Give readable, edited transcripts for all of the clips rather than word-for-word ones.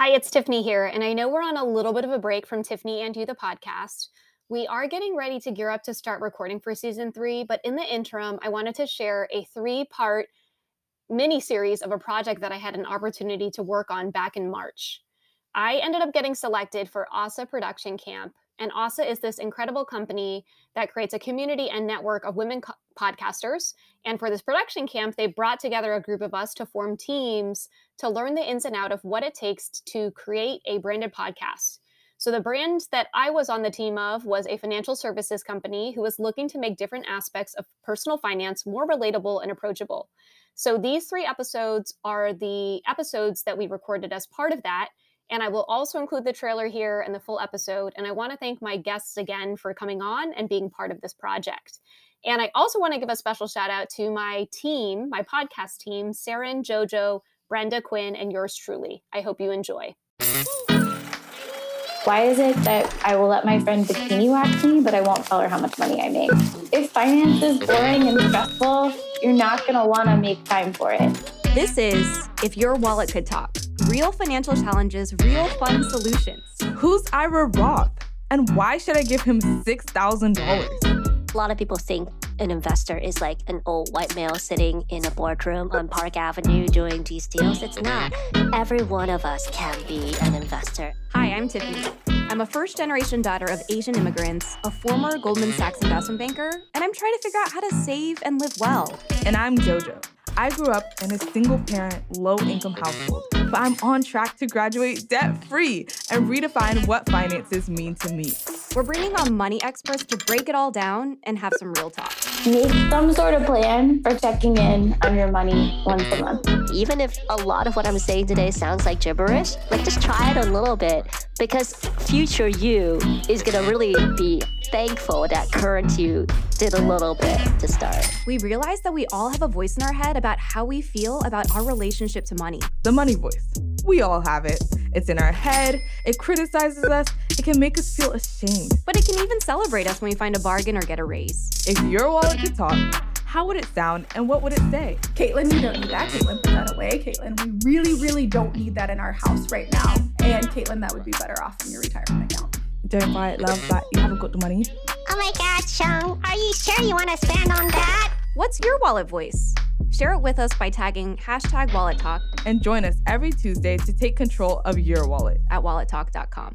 Hi, it's Tiffany here, and I know we're on a little bit of a break from Tiffany and You, the podcast. We are getting ready to gear up to start recording for season 3, but in the interim, I wanted to share a 3-part mini series of a project that I had an opportunity to work on back in March. I ended up getting selected for ASA Production Camp, and ASA is this incredible company that creates a community and network of women podcasters. And for this production camp, they brought together a group of us to form teams to learn the ins and out of what it takes to create a branded podcast. So the brand that I was on the team of was a financial services company who was looking to make different aspects of personal finance more relatable and approachable. So these 3 episodes are the episodes that we recorded as part of that. And I will also include the trailer here and the full episode. And I want to thank my guests again for coming on and being part of this project. And I also want to give a special shout out to my team, my podcast team, Saren, Jojo, Brenda, Quinn, and yours truly. I hope you enjoy. Why is it that I will let my friend bikini wax me, but I won't tell her how much money I make? If finance is boring and stressful, you're not going to want to make time for it. This is If Your Wallet Could Talk. Real financial challenges, real fun solutions. Who's Ira Roth? And why should I give him $6,000? A lot of people think an investor is like an old white male sitting in a boardroom on Park Avenue doing these deals. It's not. Every one of us can be an investor. Hi, I'm Tiffany. I'm a first-generation daughter of Asian immigrants, a former Goldman Sachs investment banker, and I'm trying to figure out how to save and live well. And I'm JoJo. I grew up in a single-parent, low-income household, but I'm on track to graduate debt-free and redefine what finances mean to me. We're bringing on money experts to break it all down and have some real talk. Make some sort of plan for checking in on your money once a month. Even if a lot of what I'm saying today sounds like gibberish, like just try it a little bit, because future you is going to really be thankful that current you did a little bit to start. We realized that we all have a voice in our head about how we feel about our relationship to money. The money voice. We all have it. It's in our head. It criticizes us. It can make us feel ashamed. But it can even celebrate us when we find a bargain or get a raise. If your wallet could talk, how would it sound and what would it say? Caitlin, you don't need that. Caitlin, put that away. Caitlin, we really, really don't need that in our house right now. And Caitlin, that would be better off in your retirement account. Don't buy it, love, but you haven't got the money. Oh my God, Sean, are you sure you want to spend on that? What's your wallet voice? Share it with us by tagging #WalletTalk And join us every Tuesday to take control of your wallet at wallettalk.com.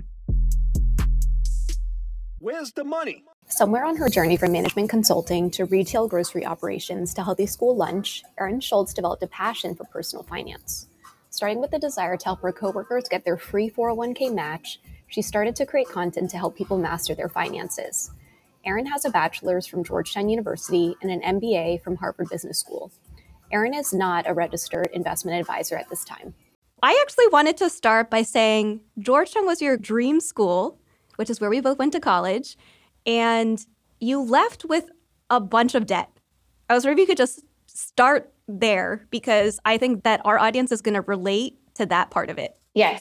Where's the money? Somewhere on her journey from management consulting to retail grocery operations to healthy school lunch, Erin Schultz developed a passion for personal finance. Starting with the desire to help her coworkers get their free 401k match, she started to create content to help people master their finances. Erin has a bachelor's from Georgetown University and an MBA from Harvard Business School. Erin is not a registered investment advisor at this time. I actually wanted to start by saying Georgetown was your dream school, which is where we both went to college, and you left with a bunch of debt. I was wondering if you could just start there, because I think that our audience is going to relate to that part of it. Yes.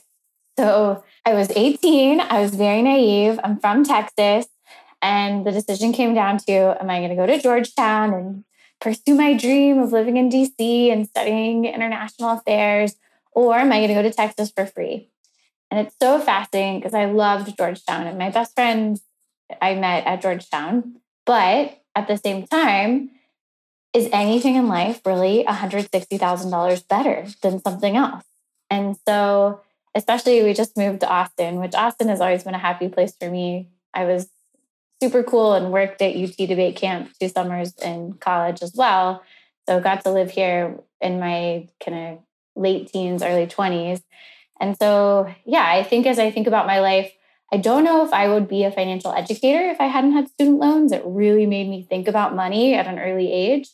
So I was 18. I was very naive. I'm from Texas. And the decision came down to, am I going to go to Georgetown and pursue my dream of living in DC and studying international affairs, or am I going to go to Texas for free? And it's so fascinating because I loved Georgetown and my best friends I met at Georgetown. But at the same time, is anything in life really $160,000 better than something else? And so, especially we just moved to Austin, which Austin has always been a happy place for me. I was super cool and worked at UT Debate Camp 2 summers in college as well. So got to live here in my kind of late teens, early 20s. And so, yeah, I think as I think about my life, I don't know if I would be a financial educator if I hadn't had student loans. It really made me think about money at an early age.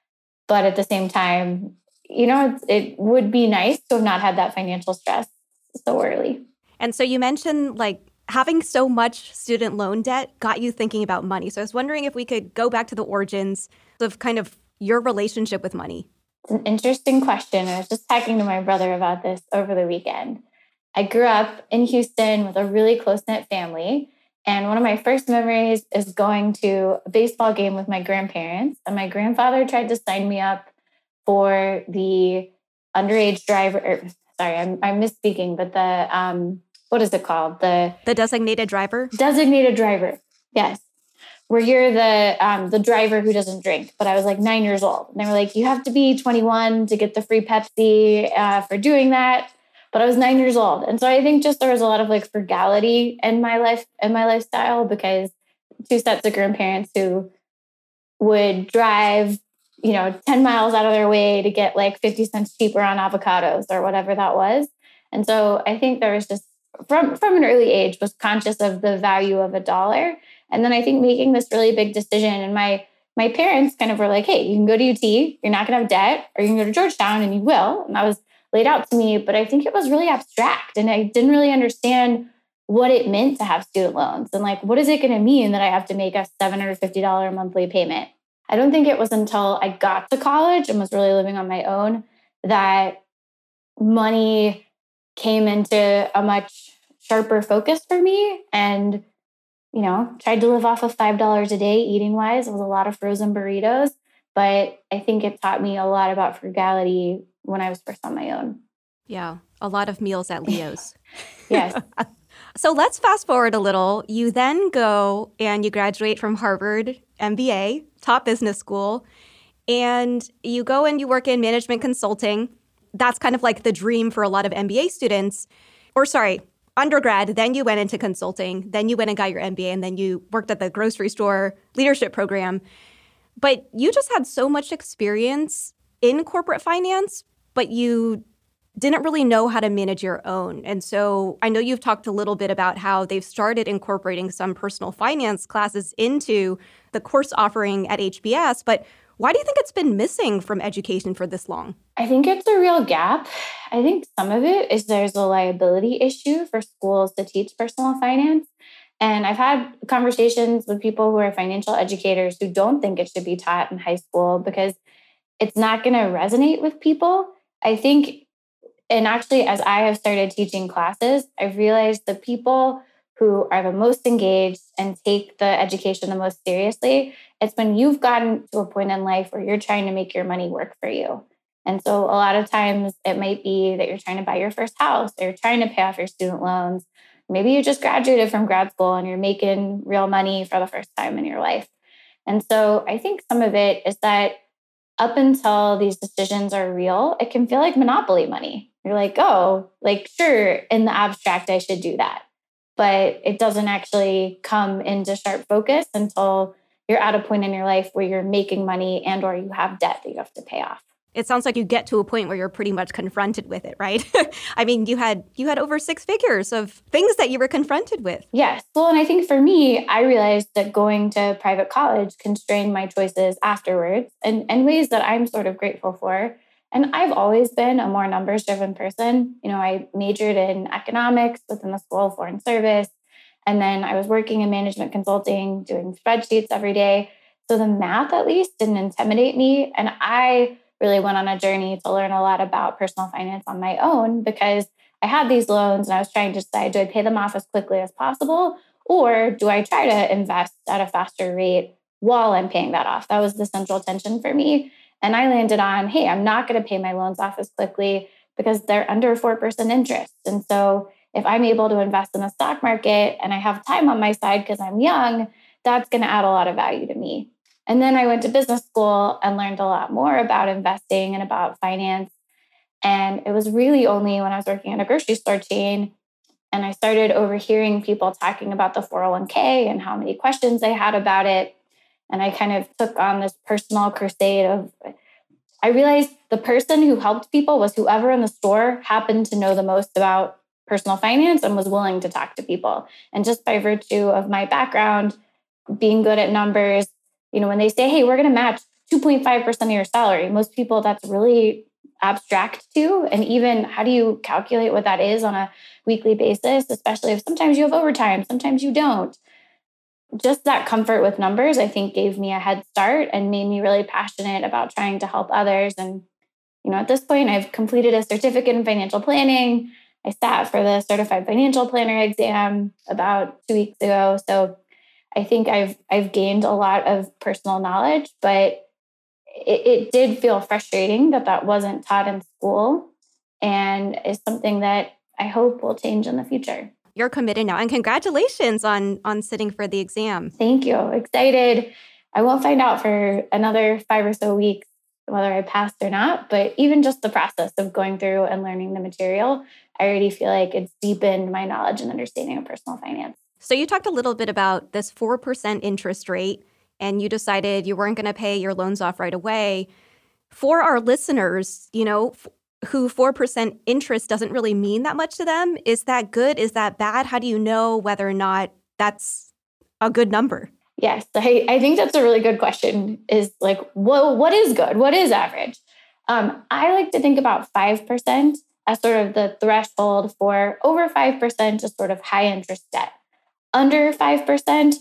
But at the same time, you know, it would be nice to have not had that financial stress so early. And so you mentioned like having so much student loan debt got you thinking about money. So I was wondering if we could go back to the origins of kind of your relationship with money. It's an interesting question. I was just talking to my brother about this over the weekend. I grew up in Houston with a really close-knit family. And one of my first memories is going to a baseball game with my grandparents. And my grandfather tried to sign me up for the sorry, I'm misspeaking, but what is it called? The designated driver? Designated driver. Yes. Where you're the driver who doesn't drink. But I was like 9 years old. And they were like, you have to be 21 to get the free Pepsi for doing that. But I was 9 years old. And so I think just there was a lot of like frugality in my life and my lifestyle, because two sets of grandparents who would drive, 10 miles out of their way to get like 50 cents cheaper on avocados or whatever that was. And so I think there was just from an early age was conscious of the value of a dollar. And then I think making this really big decision, and my parents kind of were like, hey, you can go to UT, you're not going to have debt, or you can go to Georgetown and you will. And that was laid out to me, but I think it was really abstract and I didn't really understand what it meant to have student loans and like, what is it going to mean that I have to make a $750 monthly payment? I don't think it was until I got to college and was really living on my own that money came into a much sharper focus for me, and tried to live off of $5 a day eating wise. It was a lot of frozen burritos, but I think it taught me a lot about frugality when I was first on my own. Yeah, a lot of meals at Leo's. Yes. So let's fast forward a little. You then go and you graduate from Harvard MBA, top business school, and you go and you work in management consulting. That's kind of like the dream for a lot of MBA students. Undergrad, then you went into consulting, then you went and got your MBA, and then you worked at the grocery store leadership program. But you just had so much experience in corporate finance, but you didn't really know how to manage your own. And so I know you've talked a little bit about how they've started incorporating some personal finance classes into the course offering at HBS, but why do you think it's been missing from education for this long? I think it's a real gap. I think some of it is there's a liability issue for schools to teach personal finance. And I've had conversations with people who are financial educators who don't think it should be taught in high school because it's not going to resonate with people. I think, and actually, as I have started teaching classes, I've realized the people who are the most engaged and take the education the most seriously, it's when you've gotten to a point in life where you're trying to make your money work for you. And so a lot of times it might be that you're trying to buy your first house, or you're trying to pay off your student loans. Maybe you just graduated from grad school and you're making real money for the first time in your life. And so I think some of it is that up until these decisions are real, it can feel like monopoly money. You're like, oh, like, sure, in the abstract, I should do that. But it doesn't actually come into sharp focus until you're at a point in your life where you're making money and or you have debt that you have to pay off. It sounds like you get to a point where you're pretty much confronted with it, right? I mean, you had over 6 figures of things that you were confronted with. Yes. Well, and I think for me, I realized that going to private college constrained my choices afterwards in ways that I'm sort of grateful for. And I've always been a more numbers-driven person. I majored in economics within the School of Foreign Service. And then I was working in management consulting, doing spreadsheets every day. So the math, at least, didn't intimidate me. And I really went on a journey to learn a lot about personal finance on my own because I had these loans and I was trying to decide, do I pay them off as quickly as possible? Or do I try to invest at a faster rate while I'm paying that off? That was the central tension for me. And I landed on, hey, I'm not going to pay my loans off as quickly because they're under 4% interest. And so if I'm able to invest in the stock market and I have time on my side because I'm young, that's going to add a lot of value to me. And then I went to business school and learned a lot more about investing and about finance. And it was really only when I was working at a grocery store chain and I started overhearing people talking about the 401k and how many questions they had about it. And I kind of took on this personal crusade of, I realized the person who helped people was whoever in the store happened to know the most about personal finance and was willing to talk to people. And just by virtue of my background, being good at numbers, when they say, hey, we're going to match 2.5% of your salary, most people that's really abstract to. And even how do you calculate what that is on a weekly basis, especially if sometimes you have overtime, sometimes you don't. Just that comfort with numbers, I think, gave me a head start and made me really passionate about trying to help others. And, at this point, I've completed a certificate in financial planning. I sat for the certified financial planner exam about 2 weeks ago. So I think I've gained a lot of personal knowledge, but it did feel frustrating that wasn't taught in school. and is something that I hope will change in the future. You're committed now, and congratulations on sitting for the exam. Thank you. Excited. I won't find out for another 5 or so weeks whether I passed or not, but even just the process of going through and learning the material, I already feel like it's deepened my knowledge and understanding of personal finance. So you talked a little bit about this 4% interest rate, and you decided you weren't going to pay your loans off right away. For our listeners, who 4% interest doesn't really mean that much to them, is that good? Is that bad? How do you know whether or not that's a good number? Yes, I think that's a really good question, is like, what is good? What is average? I like to think about 5% as sort of the threshold for over 5% is sort of high interest debt. Under 5%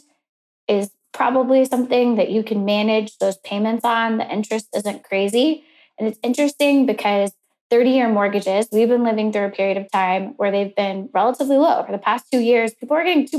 is probably something that you can manage those payments on. The interest isn't crazy. And it's interesting because 30-year mortgages, we've been living through a period of time where they've been relatively low. For the past 2 years, people are getting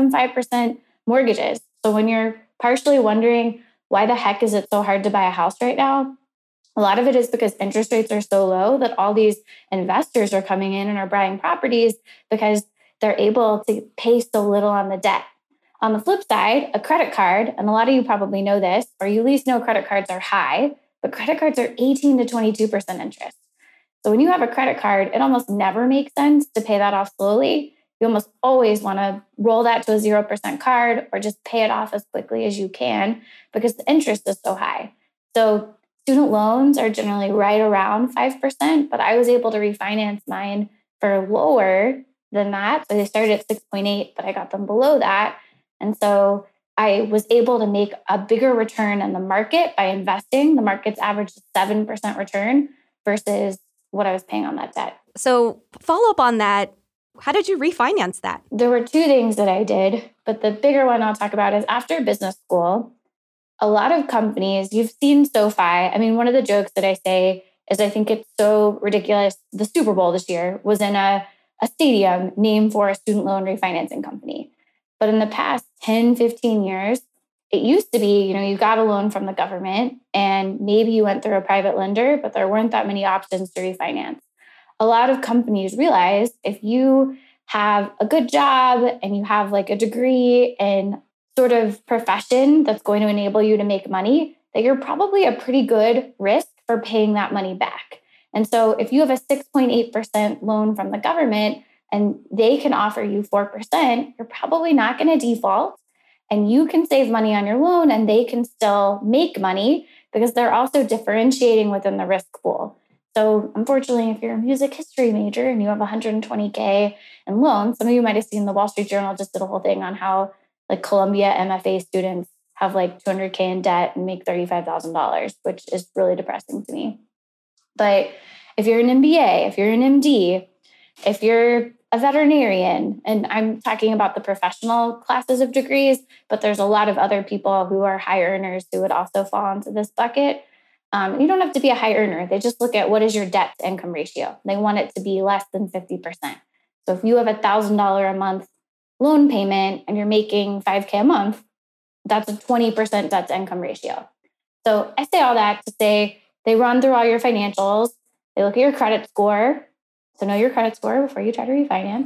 2.75% mortgages. So when you're partially wondering why the heck is it so hard to buy a house right now, a lot of it is because interest rates are so low that all these investors are coming in and are buying properties because they're able to pay so little on the debt. On the flip side, a credit card, and a lot of you probably know this, or you at least know credit cards are high, but credit cards are 18 to 22% interest. So when you have a credit card, it almost never makes sense to pay that off slowly. You almost always want to roll that to a 0% card or just pay it off as quickly as you can because the interest is so high. So student loans are generally right around 5%, but I was able to refinance mine for lower than that. So they started at 6.8, but I got them below that. And so I was able to make a bigger return in the market by investing. The market's averaged 7% return versus what I was paying on that debt. So follow up on that. How did you refinance that? There were 2 things that I did, but the bigger one I'll talk about is after business school, a lot of companies, you've seen SoFi. I mean, one of the jokes that I say is I think it's so ridiculous. The Super Bowl this year was in a stadium named for a student loan refinancing company. But in the past 10, 15 years, it used to be, you got a loan from the government and maybe you went through a private lender, but there weren't that many options to refinance. A lot of companies realize if you have a good job and you have like a degree in sort of profession that's going to enable you to make money, that you're probably a pretty good risk for paying that money back. And so if you have a 6.8% loan from the government and they can offer you 4%, you're probably not going to default. And you can save money on your loan and they can still make money because they're also differentiating within the risk pool. So unfortunately, if you're a music history major and you have $120K in loans, some of you might have seen the Wall Street Journal just did a whole thing on how like Columbia MFA students have like $200K in debt and make $35,000, which is really depressing to me. But if you're an MBA, if you're an MD, if you're a veterinarian, and I'm talking about the professional classes of degrees, but there's a lot of other people who are high earners who would also fall into this bucket. You don't have to be a high earner. They just look at what is your debt to income ratio. They want it to be less than 50%. So if you have $1,000 a month loan payment and you're making $5K a month, that's a 20% debt to income ratio. So I say all that to say they run through all your financials. They look at your credit score. So know your credit score before you try to refinance.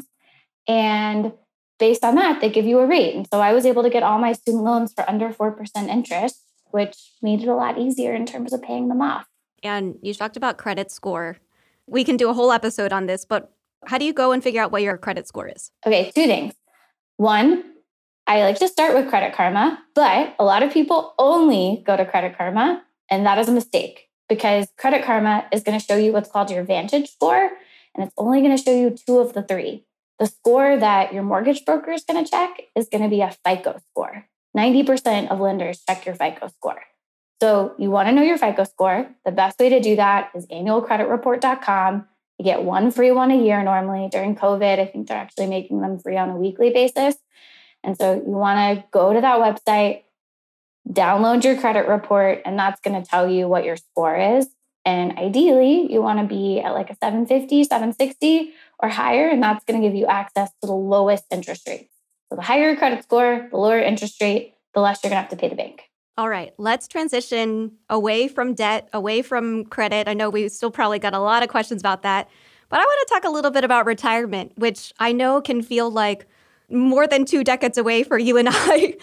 And based on that, they give you a rate. And so I was able to get all my student loans for under 4% interest, which made it a lot easier in terms of paying them off. And you talked about credit score. We can do a whole episode on this, but how do you go and figure out what your credit score is? Okay, 2 things. One, I like to start with Credit Karma, but a lot of people only go to Credit Karma, and that is a mistake because Credit Karma is going to show you what's called your Vantage score, and it's only going to show you 2 of the 3. The score that your mortgage broker is going to check is going to be a FICO score. 90% of lenders check your FICO score. So you want to know your FICO score. The best way to do that is annualcreditreport.com. You get 1 free one a year normally. During COVID, I think they're actually making them free on a weekly basis. And so you want to go to that website, download your credit report, and that's going to tell you what your score is. And ideally, you want to be at like a 750, 760 or higher, and that's going to give you access to the lowest interest rates. So the higher your credit score, the lower interest rate, the less you're going to have to pay the bank. All right, let's transition away from debt, away from credit. I know we still probably got a lot of questions about that, But I want to talk a little bit about retirement, which I know can feel like more than 2 decades away for you and I.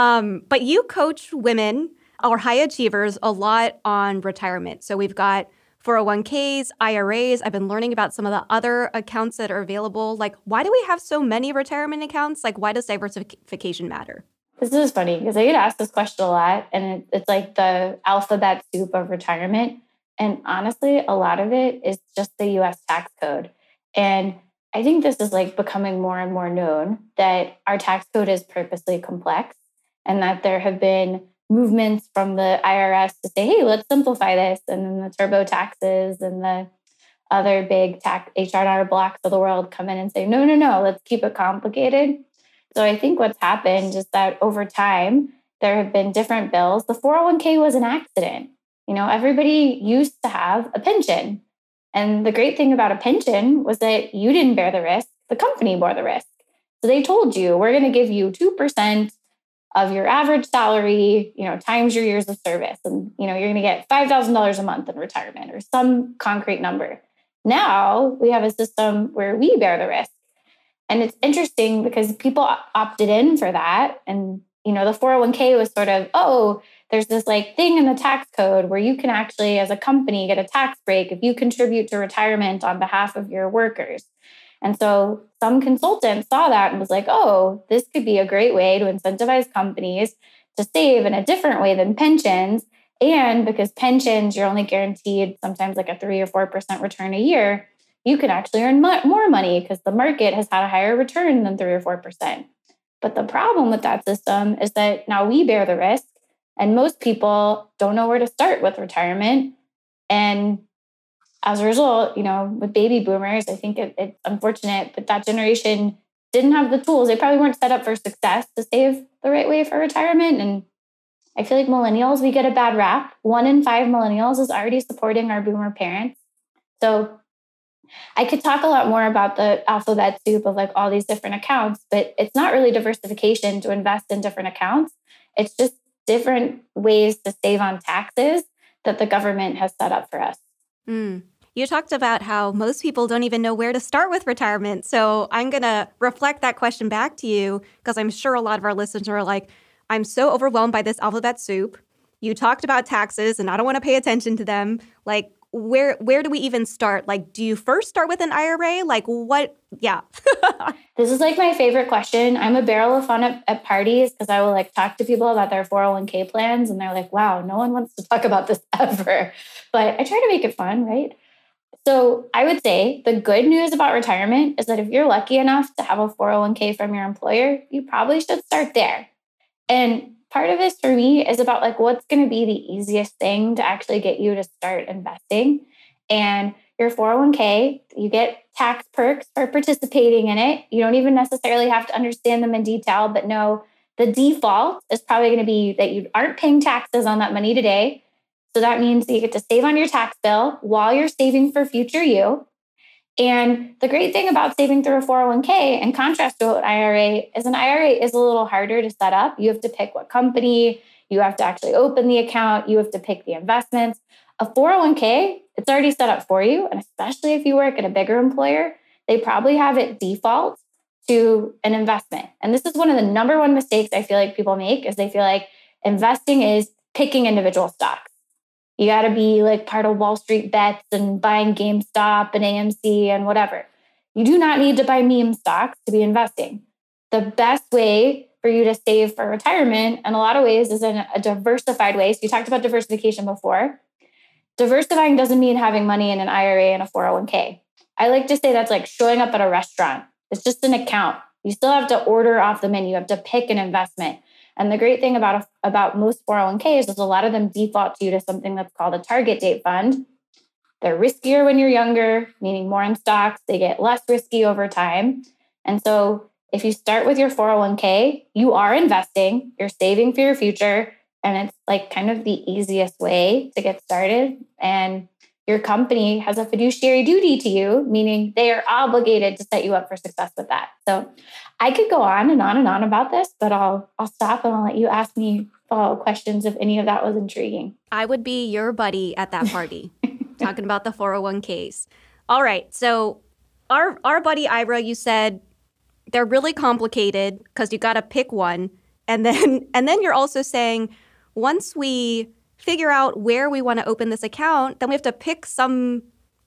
But you coach women or high achievers a lot on retirement. So we've got 401ks, IRAs. I've been learning about some of the other accounts that are available. Like, why do we have so many retirement accounts? Like, why does diversification matter? This is funny because I get asked this question a lot, and it's like the alphabet soup of retirement. And honestly, a lot of it is just the US tax code. And I think this is like becoming more and more known that our tax code is purposely complex and that there have been movements from the IRS to say, hey, let's simplify this. And then the turbo taxes and the other big tax HR&R blocks of the world come in and say, no, let's keep it complicated. So I think what's happened is that over time, there have been different bills. The 401k was an accident. Everybody used to have a pension. And the great thing about a pension was that you didn't bear the risk. The company bore the risk. So they told you, we're going to give you 2% of your average salary, times your years of service. And, you're going to get $5,000 a month in retirement or some concrete number. Now we have a system where we bear the risk. And it's interesting because people opted in for that. And, the 401k was sort of, there's this like thing in the tax code where you can actually, as a company, get a tax break if you contribute to retirement on behalf of your workers. And so some consultant saw that and was like, this could be a great way to incentivize companies to save in a different way than pensions. And because pensions, you're only guaranteed sometimes like a 3 or 4% return a year, you can actually earn more money because the market has had a higher return than 3 or 4%. But the problem with that system is that now we bear the risk, and most people don't know where to start with retirement. And as a result, with baby boomers, I think it's unfortunate, but that generation didn't have the tools. They probably weren't set up for success to save the right way for retirement. And I feel like millennials, we get a bad rap. 1 in 5 millennials is already supporting our boomer parents. So I could talk a lot more about the alphabet soup of like all these different accounts, but it's not really diversification to invest in different accounts. It's just different ways to save on taxes that the government has set up for us. You talked about how most people don't even know where to start with retirement. So I'm going to reflect that question back to you because I'm sure a lot of our listeners are like, I'm so overwhelmed by this alphabet soup. You talked about taxes and I don't want to pay attention to them. Like, where do we even start? Like, do you first start with an IRA? Like what? Yeah. This is like my favorite question. I'm a barrel of fun at parties because I will like talk to people about their 401k plans and they're like, wow, no one wants to talk about this ever. But I try to make it fun, right? So I would say the good news about retirement is that if you're lucky enough to have a 401k from your employer, you probably should start there. And part of this for me is about like what's going to be the easiest thing to actually get you to start investing. And your 401k, you get tax perks for participating in it. You don't even necessarily have to understand them in detail, but no, the default is probably going to be that you aren't paying taxes on that money today. So that means that you get to save on your tax bill while you're saving for future you. And the great thing about saving through a 401k, in contrast to an IRA is a little harder to set up. You have to pick what company, you have to actually open the account, you have to pick the investments. A 401k, it's already set up for you. And especially if you work at a bigger employer, they probably have it default to an investment. And this is one of the number one mistakes I feel like people make is they feel like investing is picking individual stocks. You got to be like part of Wall Street bets and buying GameStop and AMC and whatever. You do not need to buy meme stocks to be investing. The best way for you to save for retirement in a lot of ways is in a diversified way. So you talked about diversification before. Diversifying doesn't mean having money in an IRA and a 401k. I like to say that's like showing up at a restaurant. It's just an account. You still have to order off the menu. You have to pick an investment. And the great thing about most 401ks is a lot of them default to you to something that's called a target date fund. They're riskier when you're younger, meaning more in stocks. They get less risky over time. And so if you start with your 401k, you are investing, you're saving for your future, and it's like kind of the easiest way to get started. And your company has a fiduciary duty to you, meaning they are obligated to set you up for success with that. So I could go on and on and on about this, but I'll stop and I'll let you ask me follow-up questions if any of that was intriguing. I would be your buddy at that party, talking about the 401ks. All right. So our buddy Ira, you said they're really complicated because you got to pick one. And then you're also saying once we figure out where we want to open this account, then we got to pick some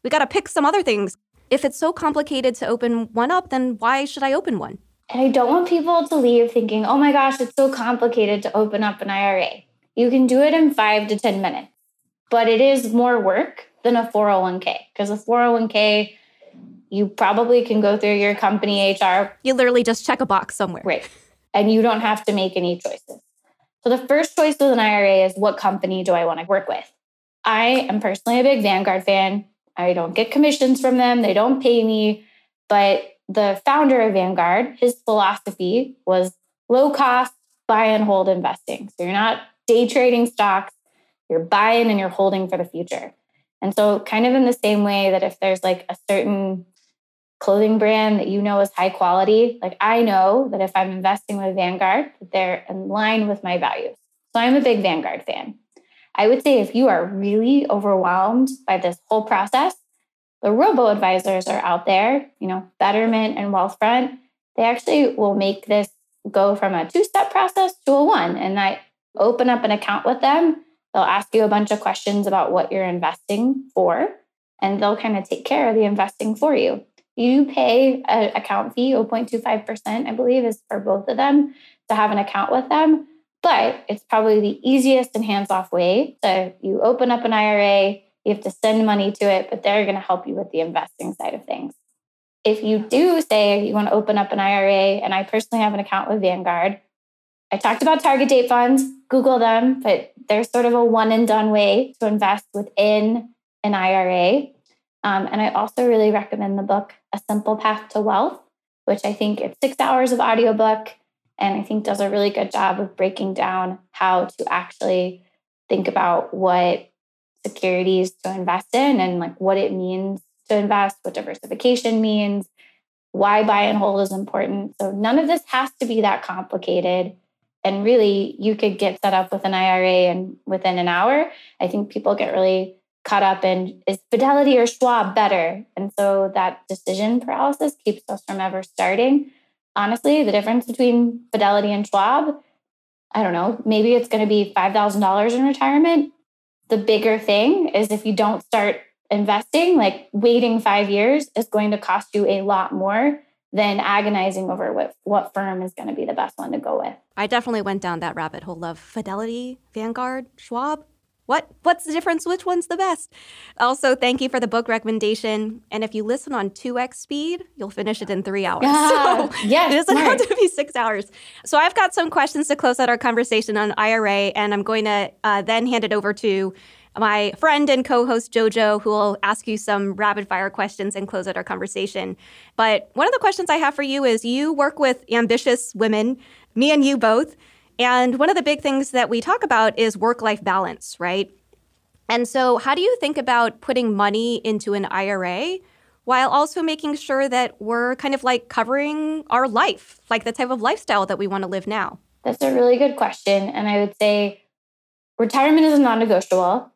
other things. If it's so complicated to open one up, then why should I open one? And I don't want people to leave thinking, oh my gosh, it's so complicated to open up an IRA. You can do it in 5 to 10 minutes, but it is more work than a 401k, because a 401k, you probably can go through your company HR. You literally just check a box somewhere. Right. And you don't have to make any choices. So the first choice with an IRA is, what company do I want to work with? I am personally a big Vanguard fan. I don't get commissions from them. They don't pay me. But the founder of Vanguard, his philosophy was low cost, buy and hold investing. So you're not day trading stocks, you're buying and you're holding for the future. And so kind of in the same way that if there's like a certain clothing brand that you know is high quality, like I know that if I'm investing with Vanguard, that they're in line with my values. So I'm a big Vanguard fan. I would say if you are really overwhelmed by this whole process, the robo-advisors are out there, Betterment and Wealthfront. They actually will make this go from a 2-step process to a 1. And I open up an account with them. They'll ask you a bunch of questions about what you're investing for, and they'll kind of take care of the investing for you. You pay an account fee, 0.25%, I believe, is for both of them to have an account with them. But it's probably the easiest and hands-off way. So you open up an IRA, you have to send money to it, but they're going to help you with the investing side of things. If you do say you want to open up an IRA, and I personally have an account with Vanguard, I talked about target date funds, Google them, but there's sort of a one and done way to invest within an IRA. And I also really recommend the book, A Simple Path to Wealth, which I think it's 6 hours of audiobook, and I think does a really good job of breaking down how to actually think about what securities to invest in and like what it means to invest, what diversification means, why buy and hold is important. So none of this has to be that complicated. And really, you could get set up with an IRA and within an hour. I think people get really caught up in, is Fidelity or Schwab better? And so that decision paralysis keeps us from ever starting. Honestly, the difference between Fidelity and Schwab, I don't know, maybe it's going to be $5,000 in retirement. The bigger thing is if you don't start investing, like waiting 5 years is going to cost you a lot more than agonizing over what firm is going to be the best one to go with. I definitely went down that rabbit hole of Fidelity, Vanguard, Schwab. What's the difference? Which one's the best? Also, thank you for the book recommendation. And if you listen on 2x speed, you'll finish it in 3 hours. Yeah, so yes, it doesn't have to be 6 hours. So I've got some questions to close out our conversation on IRA, and I'm going to then hand it over to my friend and co-host Jojo, who will ask you some rapid fire questions and close out our conversation. But one of the questions I have for you is, you work with ambitious women, me and you both. And one of the big things that we talk about is work-life balance, right? And so how do you think about putting money into an IRA while also making sure that we're kind of like covering our life, like the type of lifestyle that we want to live now? That's a really good question. And I would say retirement is a non-negotiable.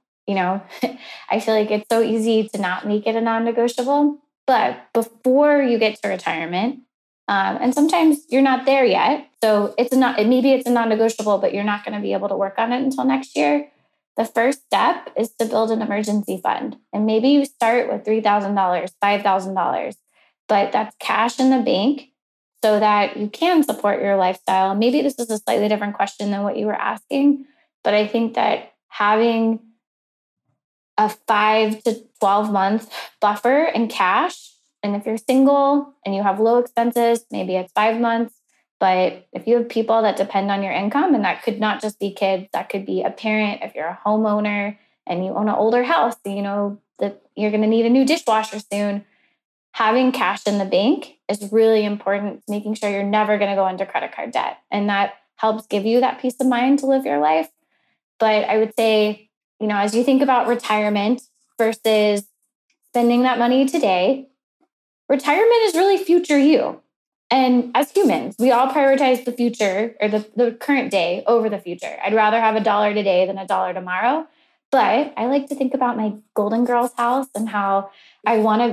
I feel like it's so easy to not make it a non-negotiable. But before you get to retirement, and sometimes you're not there yet, so maybe it's a non-negotiable, but you're not going to be able to work on it until next year. The first step is to build an emergency fund. And maybe you start with $3,000, $5,000, but that's cash in the bank so that you can support your lifestyle. Maybe this is a slightly different question than what you were asking, but I think that having a 5 to 12 month buffer in cash, and if you're single and you have low expenses, maybe it's 5 months. But if you have people that depend on your income, and that could not just be kids, that could be a parent, if you're a homeowner and you own an older house, you know that you're going to need a new dishwasher soon. Having cash in the bank is really important, making sure you're never going to go into credit card debt. And that helps give you that peace of mind to live your life. But I would say, as you think about retirement versus spending that money today, retirement is really future you. And as humans, we all prioritize the future or the current day over the future. I'd rather have $1 today than $1 tomorrow. But I like to think about my Golden Girls house and how I want to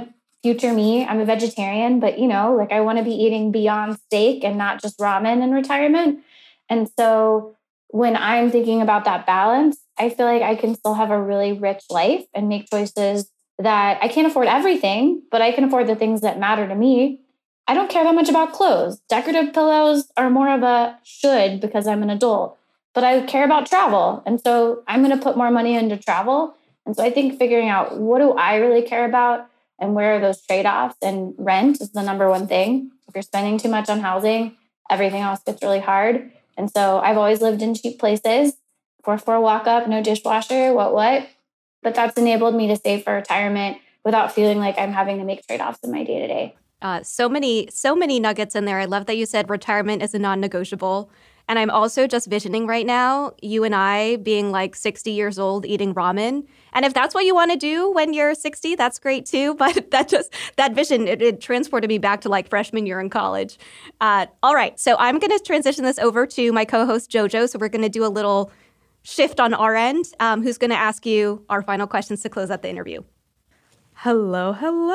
future me, I'm a vegetarian, but like I want to be eating beyond steak and not just ramen in retirement. And so when I'm thinking about that balance, I feel like I can still have a really rich life and make choices that I can't afford everything, but I can afford the things that matter to me. I don't care that much about clothes. Decorative pillows are more of a should because I'm an adult, but I care about travel. And so I'm going to put more money into travel. And so I think figuring out what do I really care about and where are those trade-offs, and rent is the number one thing. If you're spending too much on housing, everything else gets really hard. And so I've always lived in cheap places, 4-4 walk up, no dishwasher, what. But that's enabled me to save for retirement without feeling like I'm having to make trade-offs in my day-to-day. So many nuggets in there. I love that you said retirement is a non-negotiable. And I'm also just visioning right now, you and I being like 60 years old eating ramen. And if that's what you want to do when you're 60, that's great too. But that vision, it transported me back to like freshman year in college. All right. So I'm going to transition this over to my co-host, JoJo. So we're going to do a little shift on our end, who's going to ask you our final questions to close out the interview. Hello.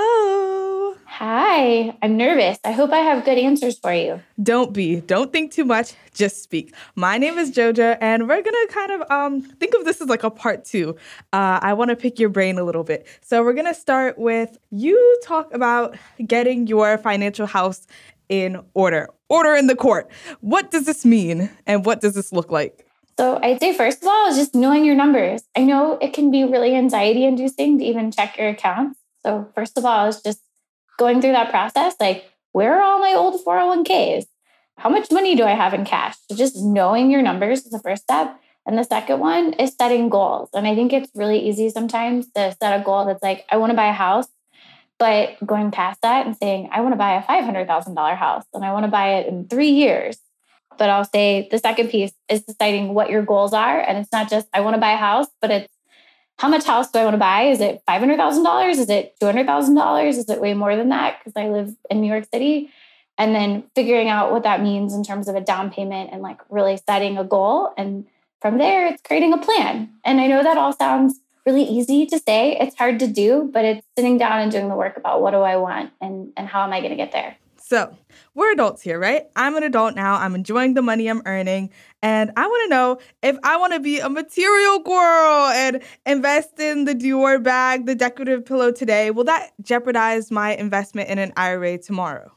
Hi, I'm nervous. I hope I have good answers for you. Don't think too much, just speak. My name is Joja, and we're gonna kind of think of this as like a part 2. I want to pick your brain a little bit. So we're gonna start with you talk about getting your financial house in order in the court. What does this mean, and what does this look like? So I'd say, first of all, is just knowing your numbers. I know it can be really anxiety-inducing to even check your accounts. So first of all, is just going through that process, like, where are all my old 401ks? How much money do I have in cash? So just knowing your numbers is the first step. And the second one is setting goals. And I think it's really easy sometimes to set a goal that's like, I want to buy a house, but going past that and saying, I want to buy a $500,000 house and I want to buy it in 3 years. But I'll say the second piece is deciding what your goals are. And it's not just, I want to buy a house, but it's, how much house do I want to buy? Is it $500,000? Is it $200,000? Is it way more than that? Because I live in New York City. And then figuring out what that means in terms of a down payment and like really setting a goal. And from there, it's creating a plan. And I know that all sounds really easy to say. It's hard to do, but it's sitting down and doing the work about what do I want and how am I going to get there? So we're adults here, right? I'm an adult now. I'm enjoying the money I'm earning. And I want to know if I want to be a material girl and invest in the Dior bag, the decorative pillow today, will that jeopardize my investment in an IRA tomorrow?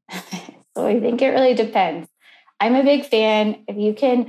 So I think it really depends. I'm a big fan. If you can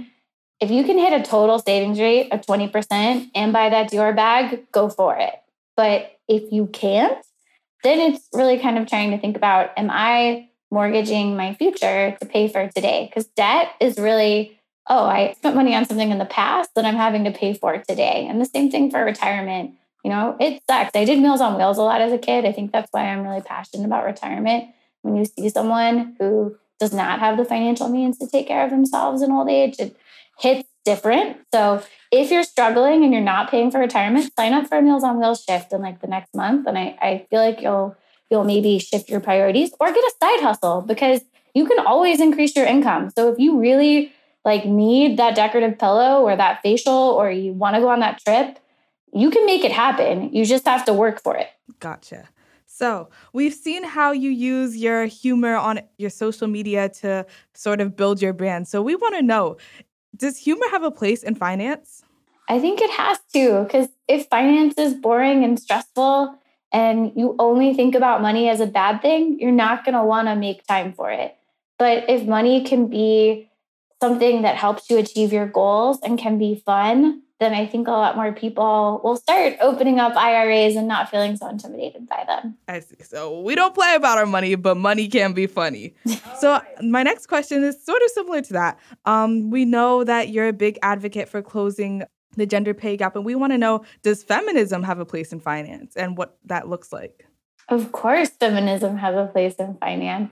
hit a total savings rate of 20% and buy that Dior bag, go for it. But if you can't, then it's really kind of trying to think about, am I mortgaging my future to pay for today? Because debt is really, I spent money on something in the past that I'm having to pay for today. And the same thing for retirement. It sucks. I did Meals on Wheels a lot as a kid. I think that's why I'm really passionate about retirement. When you see someone who does not have the financial means to take care of themselves in old age, it hits different. So if you're struggling and you're not paying for retirement, sign up for a Meals on Wheels shift in like the next month. And I feel like you'll maybe shift your priorities or get a side hustle, because you can always increase your income. So if you really need that decorative pillow or that facial, or you want to go on that trip, you can make it happen. You just have to work for it. Gotcha. So we've seen how you use your humor on your social media to sort of build your brand. So we want to know, does humor have a place in finance? I think it has to, because if finance is boring and stressful and you only think about money as a bad thing, you're not going to want to make time for it. But if money can be something that helps you achieve your goals and can be fun, then I think a lot more people will start opening up IRAs and not feeling so intimidated by them. I see. So we don't play about our money, but money can be funny. So my next question is sort of similar to that. We know that you're a big advocate for closing the gender pay gap, and we want to know, does feminism have a place in finance and what that looks like? Of course, feminism has a place in finance.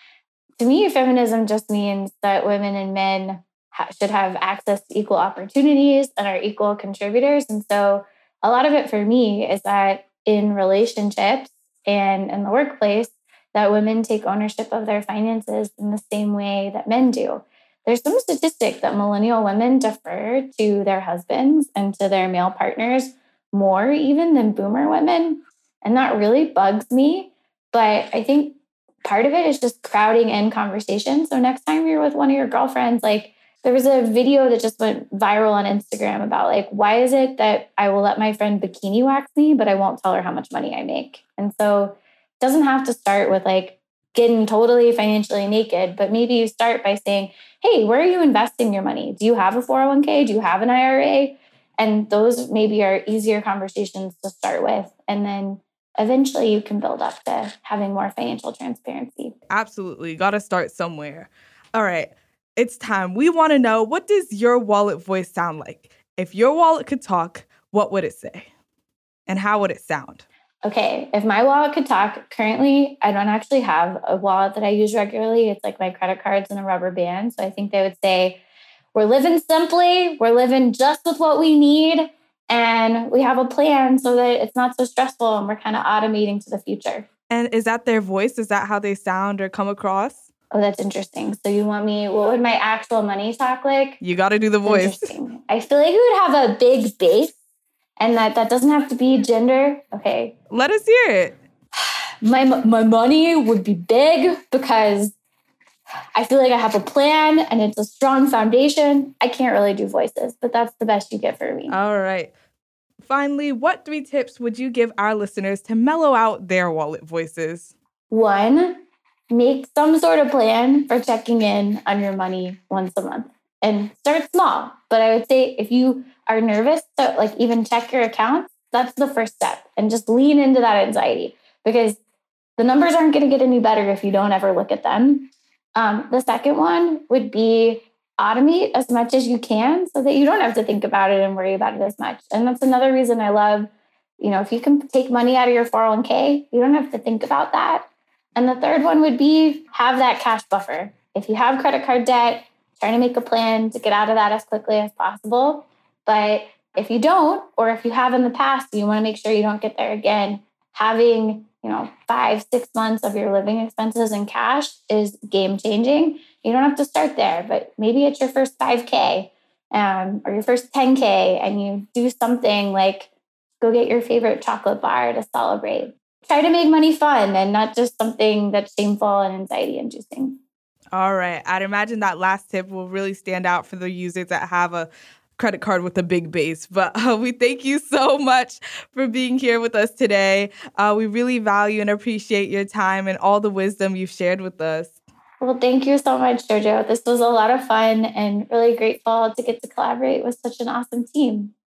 To me, feminism just means that women and men should have access to equal opportunities and are equal contributors. And so a lot of it for me is that in relationships and in the workplace, that women take ownership of their finances in the same way that men do. There's some statistic that millennial women defer to their husbands and to their male partners more even than boomer women. And that really bugs me, But I think part of it is just crowding in conversation. So next time you're with one of your girlfriends, like there was a video that just went viral on Instagram about like, why is it that I will let my friend bikini wax me, but I won't tell her how much money I make? And so it doesn't have to start with like getting totally financially naked, but maybe you start by saying, hey, where are you investing your money? Do you have a 401k? Do you have an IRA? And those maybe are easier conversations to start with. And then eventually you can build up to having more financial transparency. Absolutely. Got to start somewhere. All right. It's time. We want to know, what does your wallet voice sound like? If your wallet could talk, what would it say? And how would it sound? Okay, if my wallet could talk, currently I don't actually have a wallet that I use regularly. It's like my credit cards and a rubber band. So I think they would say, we're living simply, we're living just with what we need, and we have a plan so that it's not so stressful and we're kind of automating to the future. And is that their voice? Is that how they sound or come across? Oh, that's interesting. So you want me, what would my actual money talk like? You got to do the voice. Interesting. I feel like we would have a big base, and that doesn't have to be gender. Okay. Let us hear it. My money would be big because I feel like I have a plan and it's a strong foundation. I can't really do voices, but that's the best you get for me. All right. Finally, what 3 tips would you give our listeners to mellow out their wallet voices? 1, make some sort of plan for checking in on your money once a month and start small. But I would say if you are nervous to like even check your accounts, that's the first step, and just lean into that anxiety because the numbers aren't going to get any better if you don't ever look at them. The second one would be automate as much as you can so that you don't have to think about it and worry about it as much. And that's another reason I love, if you can take money out of your 401k, you don't have to think about that. And the third one would be have that cash buffer. If you have credit card debt, try to make a plan to get out of that as quickly as possible. But if you don't, or if you have in the past, you want to make sure you don't get there again. Having 5-6 months of your living expenses in cash is game changing. You don't have to start there, but maybe it's your first 5K or your first 10K, and you do something like go get your favorite chocolate bar to celebrate. Try to make money fun and not just something that's shameful and anxiety inducing. All right. I'd imagine that last tip will really stand out for the users that have a credit card with a big base. But we thank you so much for being here with us today. We really value and appreciate your time and all the wisdom you've shared with us. Well, thank you so much, Jojo. This was a lot of fun and really grateful to get to collaborate with such an awesome team.